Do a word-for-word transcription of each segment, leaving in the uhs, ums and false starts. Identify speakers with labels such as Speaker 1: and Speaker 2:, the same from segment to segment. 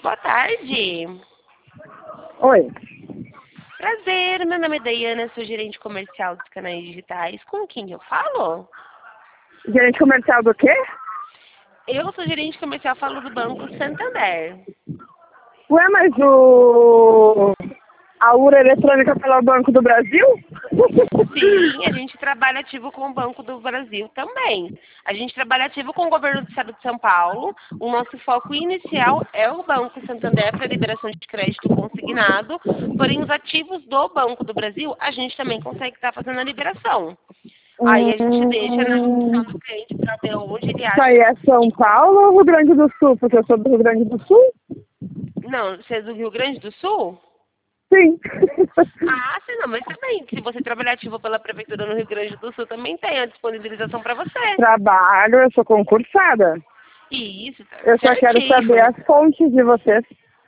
Speaker 1: Boa tarde.
Speaker 2: Oi.
Speaker 1: Prazer, meu nome é Daiana, sou gerente comercial dos canais digitais. Com quem eu falo?
Speaker 2: Gerente comercial do quê?
Speaker 1: Eu sou gerente comercial, falo do Banco Santander.
Speaker 2: Ué, mas o... a Ura Eletrônica pelo Banco do Brasil?
Speaker 1: Sim, a gente trabalha ativo com o Banco do Brasil também. A gente trabalha ativo com o governo do estado de São Paulo. O nosso foco inicial é o Banco Santander para liberação de crédito consignado. Porém, os ativos do Banco do Brasil, a gente também consegue estar fazendo a liberação. Aí a gente deixa na opção
Speaker 2: Hum...
Speaker 1: do cliente para ver onde ele
Speaker 2: Isso
Speaker 1: acha.
Speaker 2: aí é São Paulo ou Rio Grande do Sul? Porque eu sou do Rio Grande do Sul?
Speaker 1: Não, você é do Rio Grande do Sul?
Speaker 2: Sim.
Speaker 1: Ah, sim, não, mas também, se você trabalhar ativo pela Prefeitura no Rio Grande do Sul, também tem a disponibilização para você.
Speaker 2: Trabalho, eu sou concursada.
Speaker 1: E isso, tá
Speaker 2: Eu só quero saber
Speaker 1: certíssimo.
Speaker 2: as fontes de vocês.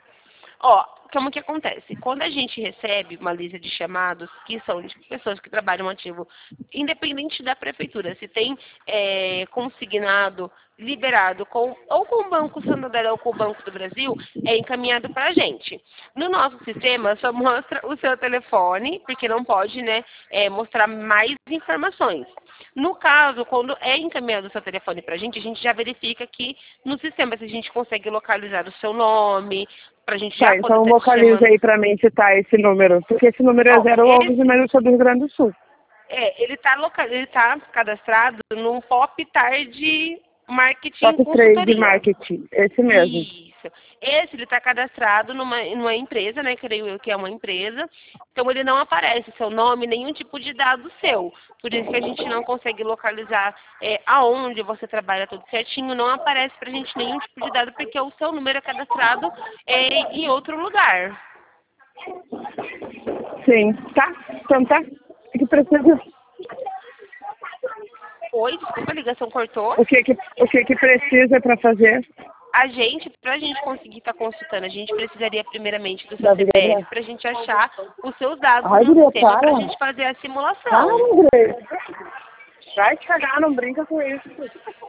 Speaker 1: Ó, como que acontece? Quando a gente recebe uma lista de chamados que são de pessoas que trabalham ativo, independente da prefeitura, se tem é, consignado, liberado com, ou com o Banco Santander ou com o Banco do Brasil, é encaminhado para a gente. No nosso sistema só mostra o seu telefone, porque não pode, né, é, mostrar mais informações. No caso, quando é encaminhado o seu telefone para a gente, a gente já verifica aqui no sistema se a gente consegue localizar o seu nome, pra gente
Speaker 2: Tá,
Speaker 1: já poder
Speaker 2: então
Speaker 1: estar te
Speaker 2: localize
Speaker 1: chamando.
Speaker 2: aí pra mim se tá esse número. Porque esse número é
Speaker 1: Ó,
Speaker 2: zero onze,
Speaker 1: esse,
Speaker 2: mas eu sou do Rio Grande do Sul.
Speaker 1: é, ele está loca, ele tá cadastrado num Pop Tarde Marketing
Speaker 2: Top três de
Speaker 1: Consultoria.
Speaker 2: marketing. Esse mesmo.
Speaker 1: Isso. Esse ele está cadastrado numa, numa empresa, né? Creio eu que é uma empresa. Então ele não aparece seu nome, nenhum tipo de dado seu. Por isso que a gente não consegue localizar é, aonde você trabalha tudo certinho. Não aparece pra gente nenhum tipo de dado, porque o seu número é cadastrado é, em outro lugar.
Speaker 2: Sim. Tá? Então tá. O que precisa?
Speaker 1: Oi, desculpa, a ligação cortou.
Speaker 2: O que que, o que, que precisa pra fazer?
Speaker 1: A gente, para a gente conseguir estar consultando, a gente precisaria primeiramente do seu
Speaker 2: Da
Speaker 1: C P F
Speaker 2: Guilherme?
Speaker 1: para a gente achar os seus dados
Speaker 2: Ai,
Speaker 1: no
Speaker 2: Guria,
Speaker 1: sistema para a
Speaker 2: para.
Speaker 1: gente fazer a
Speaker 2: Para,
Speaker 1: simulação.
Speaker 2: Guria. Vai te cagar, não brinca com isso.